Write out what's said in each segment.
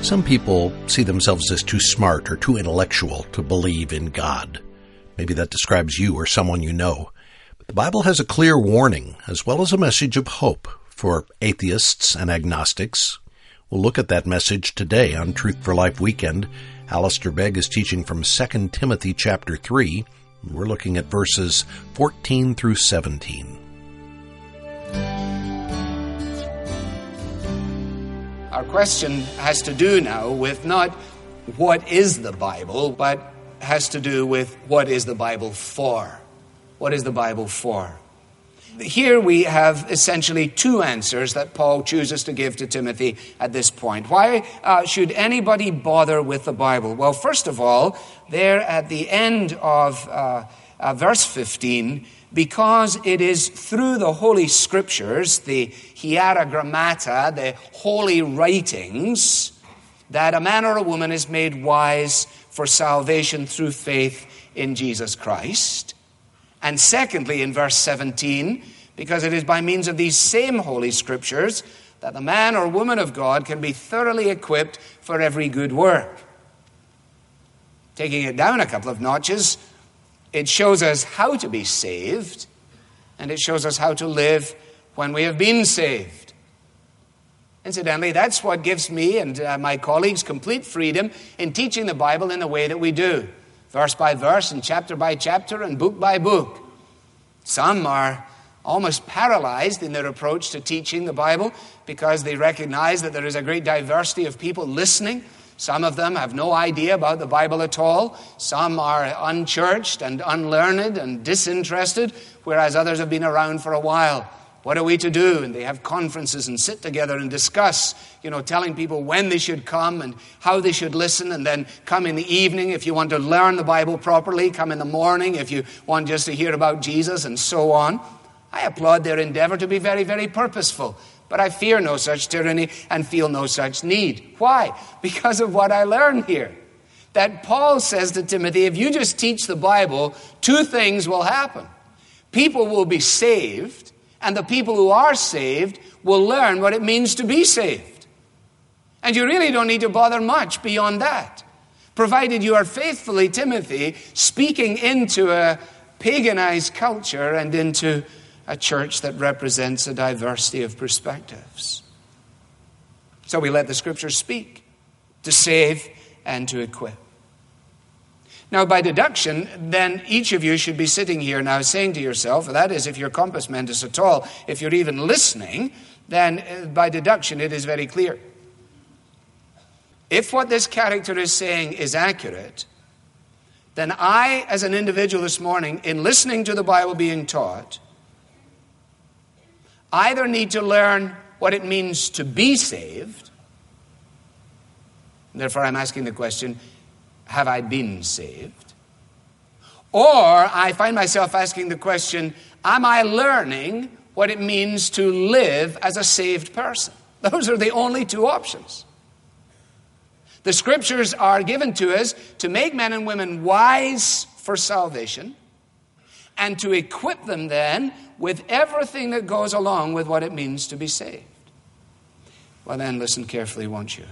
Some people see themselves as too smart or too intellectual to believe in God. Maybe that describes you or someone you know. But the Bible has a clear warning, as well as a message of hope for atheists and agnostics. We'll look at that message today on Truth for Life Weekend. Alistair Begg is teaching from 2 Timothy chapter 3. We're looking at verses 14 through 17. Our question has to do now with not what is the Bible, but has to do with what is the Bible for. What is the Bible for? Here we have essentially two answers that Paul chooses to give to Timothy at this point. Why should anybody bother with the Bible? Well, first of all, there at the end of verse 15, because it is through the Holy Scriptures, the Hieragrammata, the holy writings, that a man or a woman is made wise for salvation through faith in Jesus Christ. And secondly, in verse 17, because it is by means of these same Holy Scriptures that the man or woman of God can be thoroughly equipped for every good work. Taking it down a couple of notches, it shows us how to be saved, and it shows us how to live when we have been saved. Incidentally, that's what gives me and my colleagues complete freedom in teaching the Bible in the way that we do. Verse by verse and chapter by chapter and book by book. Some are almost paralyzed in their approach to teaching the Bible because they recognize that there is a great diversity of people listening. Some of them have no idea about the Bible at all. Some are unchurched and unlearned and disinterested, whereas others have been around for a while. What are we to do? And they have conferences and sit together and discuss, telling people when they should come and how they should listen, and then come in the evening if you want to learn the Bible properly, come in the morning if you want just to hear about Jesus, and so on. I applaud their endeavor to be very, very purposeful. But I fear no such tyranny and feel no such need. Why? Because of what I learned here. That Paul says to Timothy, if you just teach the Bible, two things will happen. People will be saved, and the people who are saved will learn what it means to be saved. And you really don't need to bother much beyond that. Provided you are faithfully, Timothy, speaking into a paganized culture and into a church that represents a diversity of perspectives. So we let the Scriptures speak to save and to equip. Now, by deduction, then each of you should be sitting here now saying to yourself, that is, if you're compass mentis at all, if you're even listening, then by deduction it is very clear. If what this character is saying is accurate, then I, as an individual this morning, in listening to the Bible being taught, either need to learn what it means to be saved. Therefore, I'm asking the question, have I been saved? Or I find myself asking the question, am I learning what it means to live as a saved person? Those are the only two options. The Scriptures are given to us to make men and women wise for salvation and to equip them then with everything that goes along with what it means to be saved. Well then, listen carefully, won't you?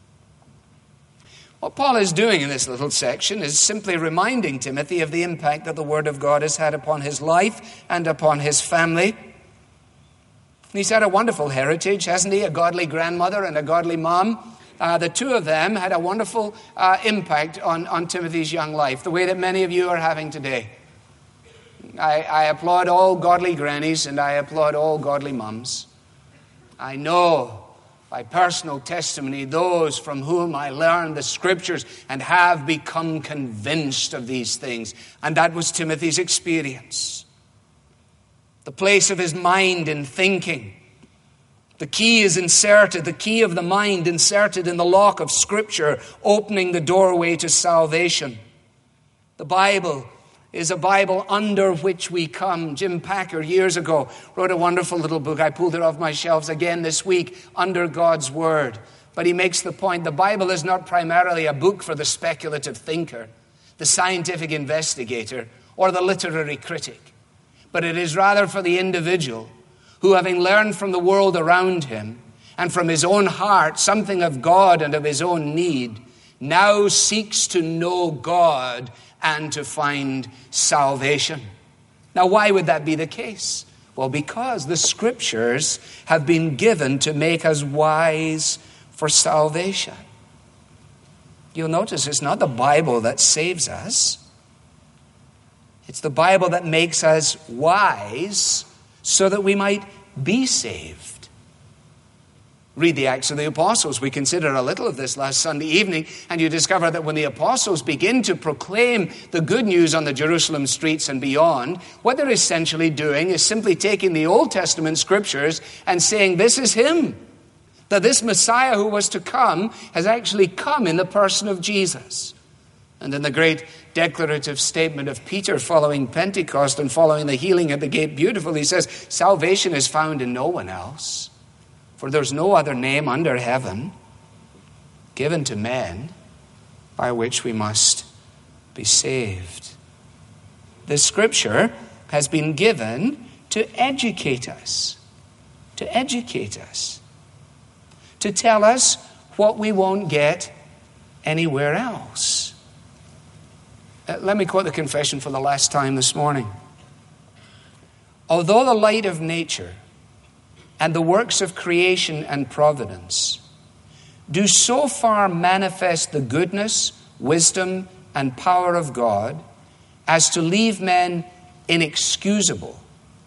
What Paul is doing in this little section is simply reminding Timothy of the impact that the Word of God has had upon his life and upon his family. He's had a wonderful heritage, hasn't he? A godly grandmother and a godly mom. The two of them had a wonderful impact on Timothy's young life, the way that many of you are having today. I applaud all godly grannies and I applaud all godly mums. I know by personal testimony those from whom I learned the Scriptures and have become convinced of these things. And that was Timothy's experience. The place of his mind in thinking. The key is inserted, the key of the mind inserted in the lock of Scripture, opening the doorway to salvation. The Bible is a Bible under which we come. Jim Packer, years ago, wrote a wonderful little book. I pulled it off my shelves again this week, Under God's Word. But he makes the point, the Bible is not primarily a book for the speculative thinker, the scientific investigator, or the literary critic. But it is rather for the individual who, having learned from the world around him and from his own heart something of God and of his own need, now seeks to know God and to find salvation. Now, why would that be the case? Well, because the Scriptures have been given to make us wise for salvation. You'll notice it's not the Bible that saves us. It's the Bible that makes us wise so that we might be saved. Read the Acts of the Apostles. We considered a little of this last Sunday evening, and you discover that when the apostles begin to proclaim the good news on the Jerusalem streets and beyond, what they're essentially doing is simply taking the Old Testament scriptures and saying, this is him. That this Messiah who was to come has actually come in the person of Jesus. And in the great declarative statement of Peter following Pentecost and following the healing at the gate beautiful, he says, salvation is found in no one else. For there's no other name under heaven given to men by which we must be saved. The Scripture has been given to educate us, to tell us what we won't get anywhere else. Let me quote the confession for the last time this morning. Although the light of nature and the works of creation and providence do so far manifest the goodness, wisdom, and power of God as to leave men inexcusable,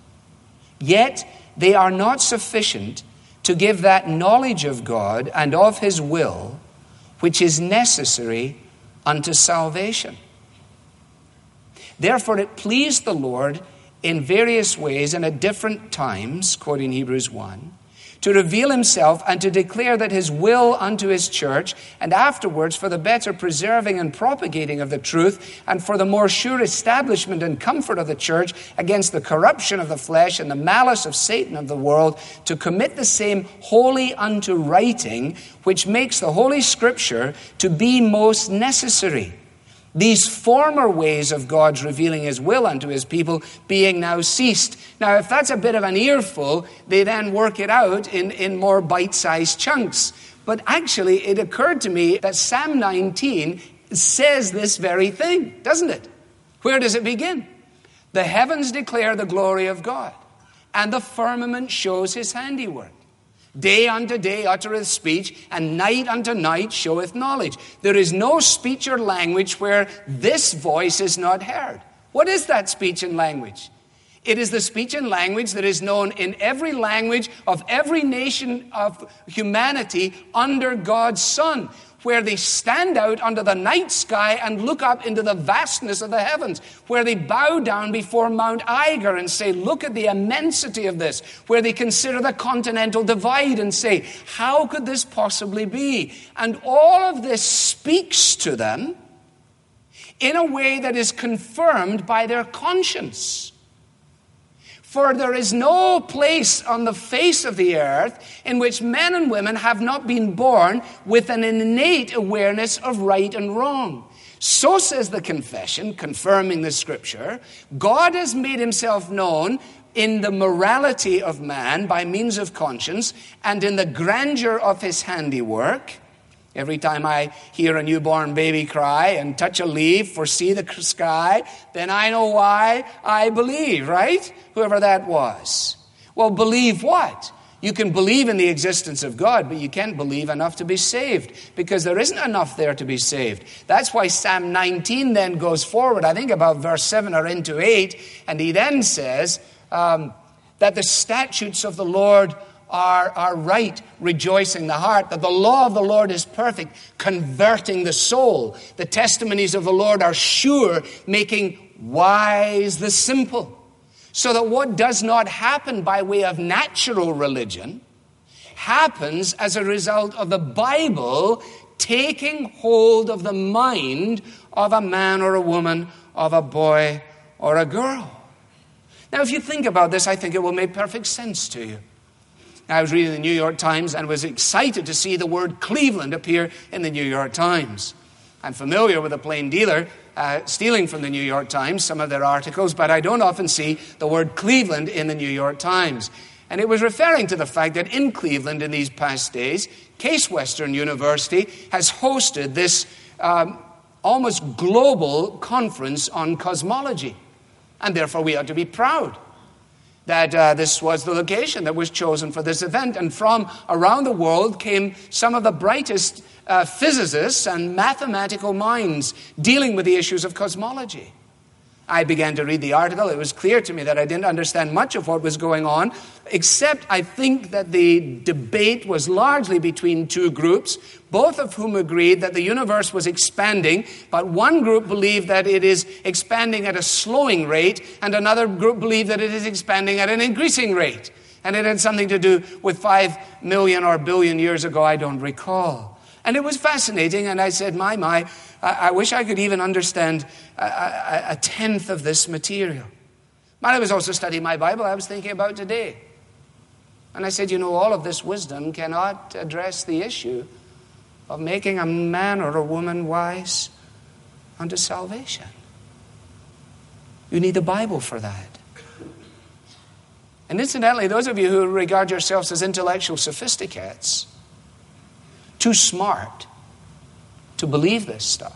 yet they are not sufficient to give that knowledge of God and of his will which is necessary unto salvation. Therefore it pleased the Lord in various ways and at different times, quoting Hebrews 1, to reveal himself and to declare that his will unto his church, and afterwards for the better preserving and propagating of the truth, and for the more sure establishment and comfort of the church against the corruption of the flesh and the malice of Satan of the world, to commit the same wholly unto writing, which makes the Holy Scripture to be most necessary. These former ways of God's revealing his will unto his people being now ceased. Now, if that's a bit of an earful, they then work it out in more bite-sized chunks. But actually, it occurred to me that Psalm 19 says this very thing, doesn't it? Where does it begin? The heavens declare the glory of God, and the firmament shows his handiwork. Day unto day uttereth speech, and night unto night showeth knowledge. There is no speech or language where this voice is not heard. What is that speech and language? It is the speech and language that is known in every language of every nation of humanity under God's sun, where they stand out under the night sky and look up into the vastness of the heavens, where they bow down before Mount Iger and say, look at the immensity of this, where they consider the continental divide and say, how could this possibly be? And all of this speaks to them in a way that is confirmed by their conscience. For there is no place on the face of the earth in which men and women have not been born with an innate awareness of right and wrong. So says the confession, confirming the Scripture, God has made himself known in the morality of man by means of conscience and in the grandeur of his handiwork. Every time I hear a newborn baby cry and touch a leaf or see the sky, then I know why I believe, right? Whoever that was. Well, believe what? You can believe in the existence of God, but you can't believe enough to be saved, because there isn't enough there to be saved. That's why Psalm 19 then goes forward, I think about verse 7 or into 8, and he then says that the statutes of the Lord are right, rejoicing the heart, that the law of the Lord is perfect, converting the soul. The testimonies of the Lord are sure, making wise the simple. So that what does not happen by way of natural religion happens as a result of the Bible taking hold of the mind of a man or a woman, of a boy or a girl. Now, if you think about this, I think it will make perfect sense to you. I was reading the New York Times and was excited to see the word Cleveland appear in the New York Times. I'm familiar with a plain dealer stealing from the New York Times some of their articles, but I don't often see the word Cleveland in the New York Times. And it was referring to the fact that in Cleveland in these past days, Case Western University has hosted this almost global conference on cosmology. And therefore we ought to be proud that this was the location that was chosen for this event. And from around the world came some of the brightest physicists and mathematical minds dealing with the issues of cosmology. I began to read the article. It was clear to me that I didn't understand much of what was going on, except I think that the debate was largely between two groups, both of whom agreed that the universe was expanding, but one group believed that it is expanding at a slowing rate, and another group believed that it is expanding at an increasing rate. And it had something to do with 5 million or billion years ago, I don't recall. And it was fascinating, and I said, my, I wish I could even understand a tenth of this material. But I was also studying my Bible. I was thinking about today. And I said, all of this wisdom cannot address the issue of making a man or a woman wise unto salvation. You need the Bible for that. And incidentally, those of you who regard yourselves as intellectual sophisticates, too smart to believe this stuff,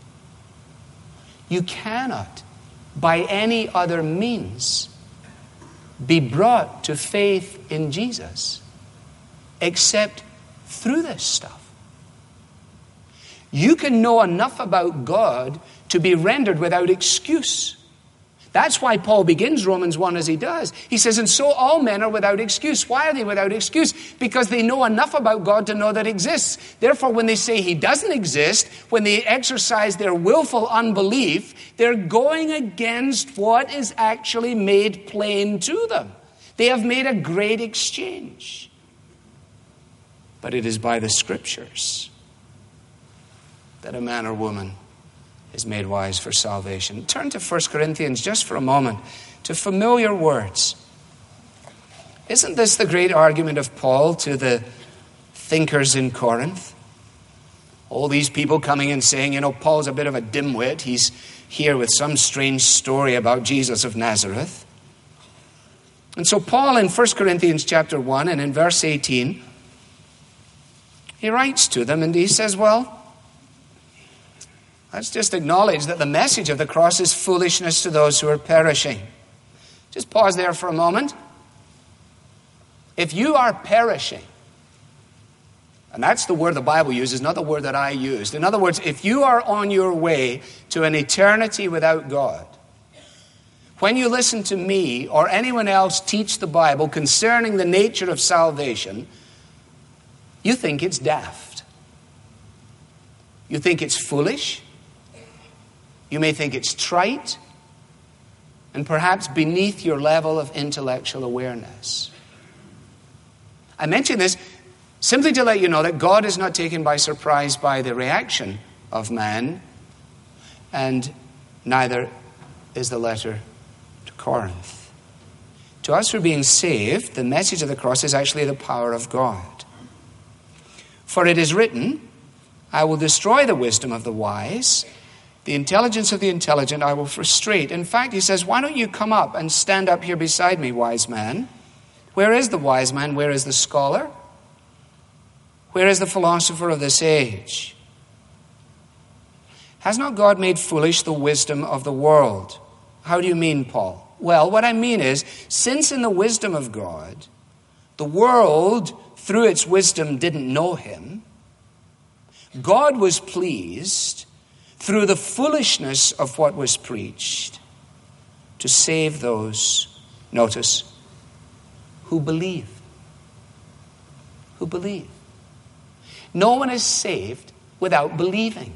you cannot, by any other means, be brought to faith in Jesus except through this stuff. You can know enough about God to be rendered without excuse. That's why Paul begins Romans 1 as he does. He says, and so all men are without excuse. Why are they without excuse? Because they know enough about God to know that he exists. Therefore, when they say he doesn't exist, when they exercise their willful unbelief, they're going against what is actually made plain to them. They have made a great exchange. But it is by the Scriptures that a man or woman is made wise for salvation. Turn to 1 Corinthians just for a moment, to familiar words. Isn't this the great argument of Paul to the thinkers in Corinth? All these people coming and saying, Paul's a bit of a dimwit. He's here with some strange story about Jesus of Nazareth. And so Paul in 1 Corinthians chapter 1 and in verse 18, he writes to them and he says, well, let's just acknowledge that the message of the cross is foolishness to those who are perishing. Just pause there for a moment. If you are perishing, and that's the word the Bible uses, not the word that I used. In other words, if you are on your way to an eternity without God, when you listen to me or anyone else teach the Bible concerning the nature of salvation, you think it's daft. You think it's foolish. You may think it's trite and perhaps beneath your level of intellectual awareness. I mention this simply to let you know that God is not taken by surprise by the reaction of man, and neither is the letter to Corinth. To us who are being saved, the message of the cross is actually the power of God. For it is written, I will destroy the wisdom of the wise, the intelligence of the intelligent I will frustrate. In fact, he says, why don't you come up and stand up here beside me, wise man? Where is the wise man? Where is the scholar? Where is the philosopher of this age? Has not God made foolish the wisdom of the world? How do you mean, Paul? Well, what I mean is, since in the wisdom of God, the world, through its wisdom, didn't know him, God was pleased, through the foolishness of what was preached, to save those, notice, who believe. Who believe. No one is saved without believing.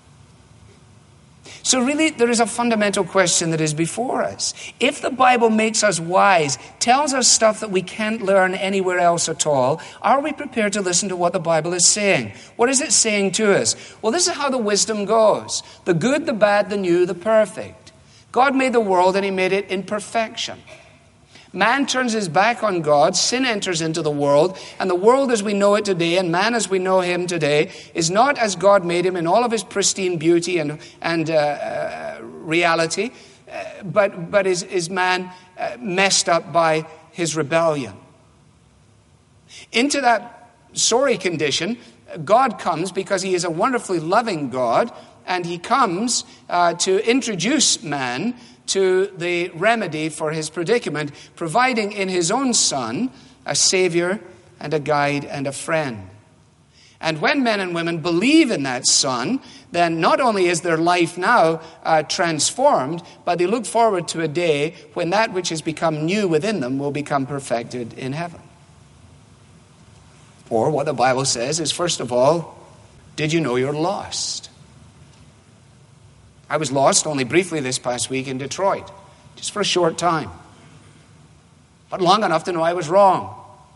So really, there is a fundamental question that is before us. If the Bible makes us wise, tells us stuff that we can't learn anywhere else at all, are we prepared to listen to what the Bible is saying? What is it saying to us? Well, this is how the wisdom goes. The good, the bad, the new, the perfect. God made the world and he made it in perfection. Man turns his back on God, sin enters into the world, and the world as we know it today, and man as we know him today, is not as God made him in all of his pristine beauty and reality, but is man messed up by his rebellion. Into that sorry condition, God comes because he is a wonderfully loving God, and he comes to introduce man to the remedy for his predicament, providing in his own Son a Savior and a guide and a friend. And when men and women believe in that Son, then not only is their life now transformed, but they look forward to a day when that which has become new within them will become perfected in heaven. Or what the Bible says is, first of all, did you know you're lost? I was lost only briefly this past week in Detroit, just for a short time, but long enough to know I was wrong.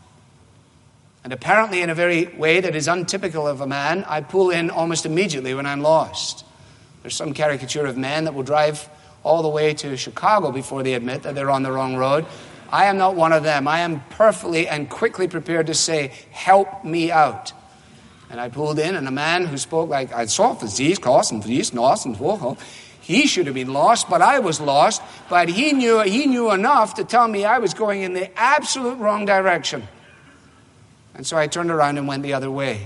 And apparently in a very way that is untypical of a man, I pull in almost immediately when I'm lost. There's some caricature of men that will drive all the way to Chicago before they admit that they're on the wrong road. I am not one of them. I am perfectly and quickly prepared to say, help me out. And I pulled in, and a man who spoke like, I saw disease, causing disease, and he should have been lost, but I was lost. But he knew enough to tell me I was going in the absolute wrong direction. And so I turned around and went the other way.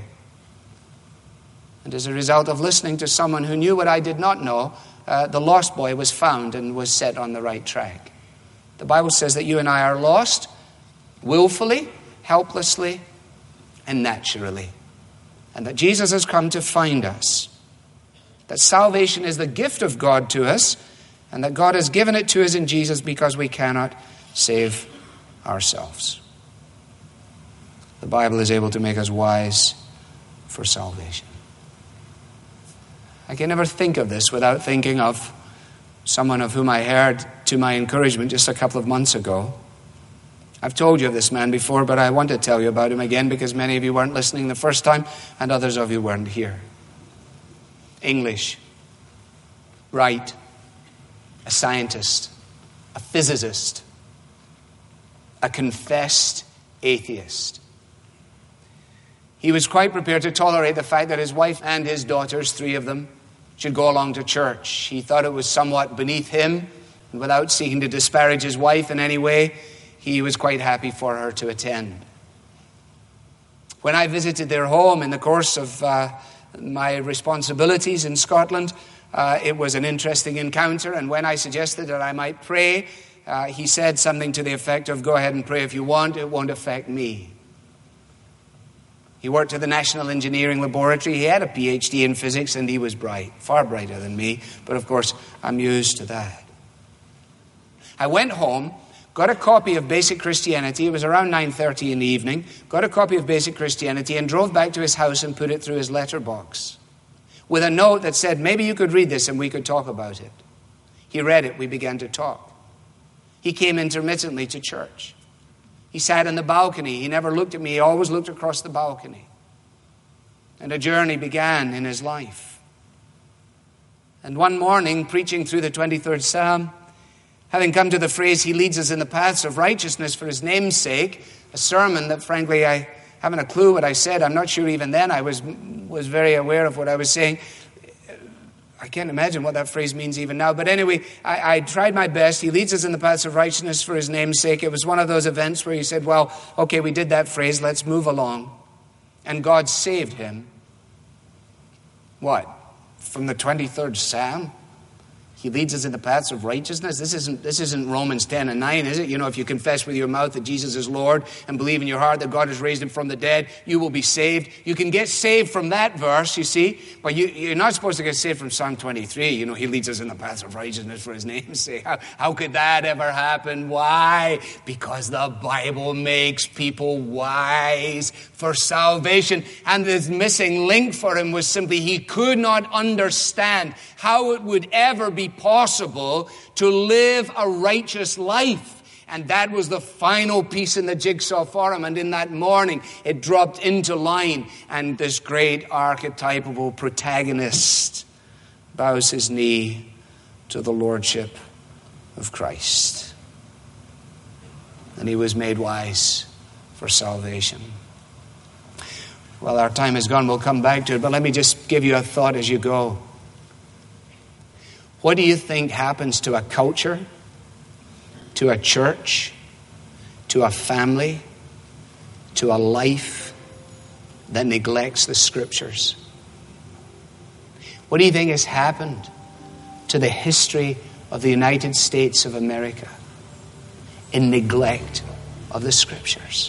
And as a result of listening to someone who knew what I did not know, the lost boy was found and was set on the right track. The Bible says that you and I are lost willfully, helplessly, and naturally. And that Jesus has come to find us. That salvation is the gift of God to us, and that God has given it to us in Jesus because we cannot save ourselves. The Bible is able to make us wise for salvation. I can never think of this without thinking of someone of whom I heard to my encouragement just a couple of months ago. I've told you of this man before, but I want to tell you about him again because many of you weren't listening the first time and others of you weren't here. English, right, a scientist, a physicist, a confessed atheist. He was quite prepared to tolerate the fact that his wife and his daughters, 3 of them, should go along to church. He thought it was somewhat beneath him, and without seeking to disparage his wife in any way, he was quite happy for her to attend. When I visited their home in the course of my responsibilities in Scotland, it was an interesting encounter, and when I suggested that I might pray, he said something to the effect of, go ahead and pray if you want, it won't affect me. He worked at the National Engineering Laboratory. He had a PhD in physics, and he was bright, far brighter than me. But of course, I'm used to that. I went home, got a copy of Basic Christianity. It was around 9:30 in the evening. Got a copy of Basic Christianity and drove back to his house and put it through his letterbox with a note that said, maybe you could read this and we could talk about it. He read it. We began to talk. He came intermittently to church. He sat in the balcony. He never looked at me. He always looked across the balcony. And a journey began in his life. And one morning, preaching through the 23rd Psalm, having come to the phrase, he leads us in the paths of righteousness for his name's sake, a sermon that frankly I haven't a clue what I said. I'm not sure even then I was very aware of what I was saying. I can't imagine what that phrase means even now. But anyway, I tried my best. He leads us in the paths of righteousness for his name's sake. It was one of those events where he said, well, okay, we did that phrase. Let's move along. And God saved him. What? From the 23rd Psalm? He leads us in the paths of righteousness. This isn't Romans 10 and 9, is it? You know, if you confess with your mouth that Jesus is Lord and believe in your heart that God has raised him from the dead, you will be saved. You can get saved from that verse, you see. But you're not supposed to get saved from Psalm 23. You know, he leads us in the paths of righteousness for his name's sake. How could that ever happen? Why? Because the Bible makes people wise for salvation. And the missing link for him was simply he could not understand how it would ever be possible to live a righteous life. And that was the final piece in the jigsaw for him. And in that morning, it dropped into line. And this great archetypal protagonist bows his knee to the lordship of Christ. And he was made wise for salvation. Well, our time is gone. We'll come back to it. But let me just give you a thought as you go. What do you think happens to a culture, to a church, to a family, to a life that neglects the Scriptures? What do you think has happened to the history of the United States of America in neglect of the Scriptures?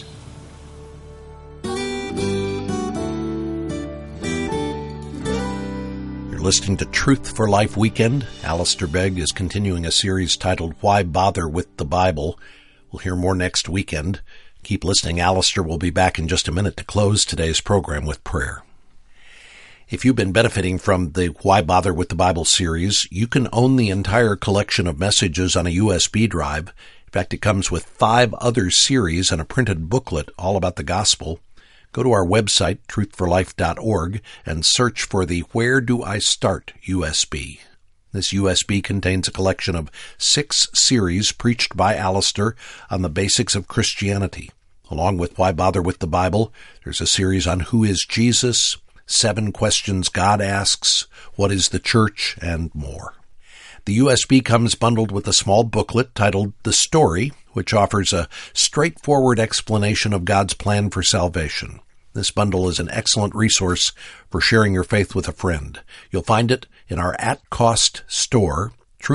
Listening to Truth for Life Weekend. Alistair Begg is continuing a series titled Why Bother with the Bible? We'll hear more next weekend. Keep listening. Alistair will be back in just a minute to close today's program with prayer. If you've been benefiting from the Why Bother with the Bible series, you can own the entire collection of messages on a USB drive. In fact, it comes with 5 other series and a printed booklet all about the gospel. Go to our website, truthforlife.org, and search for the Where Do I Start USB. This USB contains a collection of 6 series preached by Alistair on the basics of Christianity. Along with Why Bother with the Bible, there's a series on Who is Jesus, 7 questions God asks, What is the church, and more. The USB comes bundled with a small booklet titled The Story, which offers a straightforward explanation of God's plan for salvation. This bundle is an excellent resource for sharing your faith with a friend. You'll find it in our at-cost store,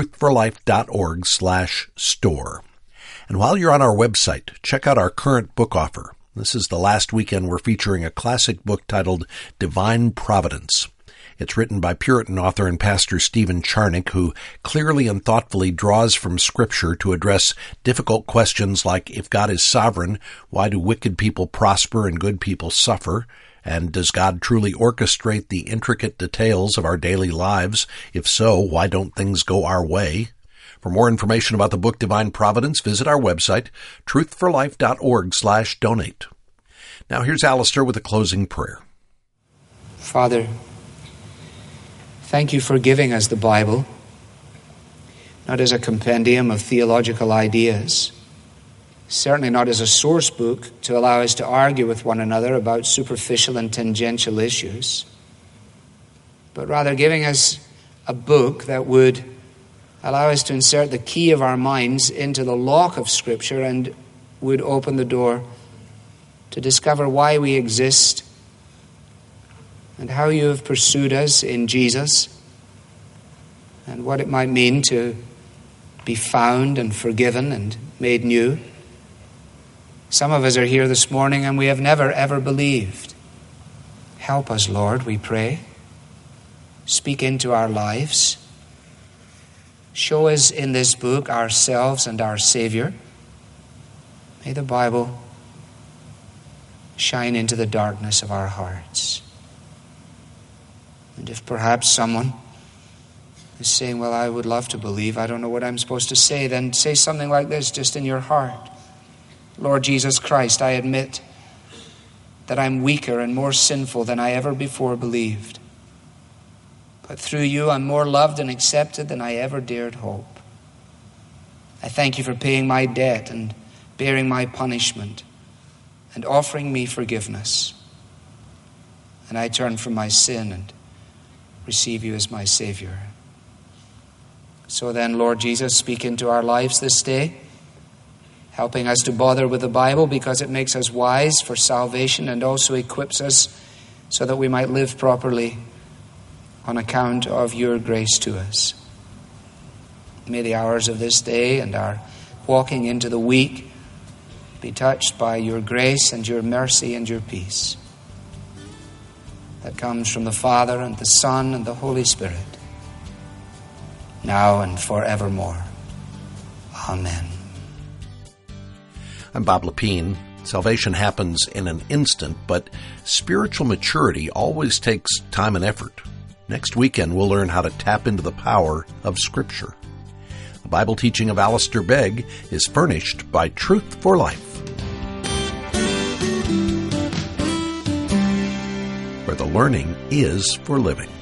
truthforlife.org/store. And while you're on our website, check out our current book offer. This is the last weekend we're featuring a classic book titled Divine Providence. It's written by Puritan author and pastor Stephen Charnock, who clearly and thoughtfully draws from Scripture to address difficult questions like, if God is sovereign, why do wicked people prosper and good people suffer? And does God truly orchestrate the intricate details of our daily lives? If so, why don't things go our way? For more information about the book Divine Providence, visit our website, truthforlife.org/donate. Now here's Alistair with a closing prayer. Father, thank you for giving us the Bible, not as a compendium of theological ideas, certainly not as a source book to allow us to argue with one another about superficial and tangential issues, but rather giving us a book that would allow us to insert the key of our minds into the lock of Scripture and would open the door to discover why we exist and how you have pursued us in Jesus, and what it might mean to be found and forgiven and made new. Some of us are here this morning and we have never ever believed. Help us, Lord, we pray. Speak into our lives. Show us in this book ourselves and our Savior. May the Bible shine into the darkness of our hearts. And if perhaps someone is saying, well, I would love to believe, I don't know what I'm supposed to say, then say something like this just in your heart. Lord Jesus Christ, I admit that I'm weaker and more sinful than I ever before believed. But through you, I'm more loved and accepted than I ever dared hope. I thank you for paying my debt and bearing my punishment and offering me forgiveness. And I turn from my sin and receive you as my Savior. So then, Lord Jesus, speak into our lives this day, helping us to bother with the Bible because it makes us wise for salvation and also equips us so that we might live properly on account of your grace to us. May the hours of this day and our walking into the week be touched by your grace and your mercy and your peace that comes from the Father and the Son and the Holy Spirit, now and forevermore. Amen. I'm Bob Lepine. Salvation happens in an instant, but spiritual maturity always takes time and effort. Next weekend, we'll learn how to tap into the power of Scripture. The Bible teaching of Alistair Begg is furnished by Truth for Life, where the learning is for living.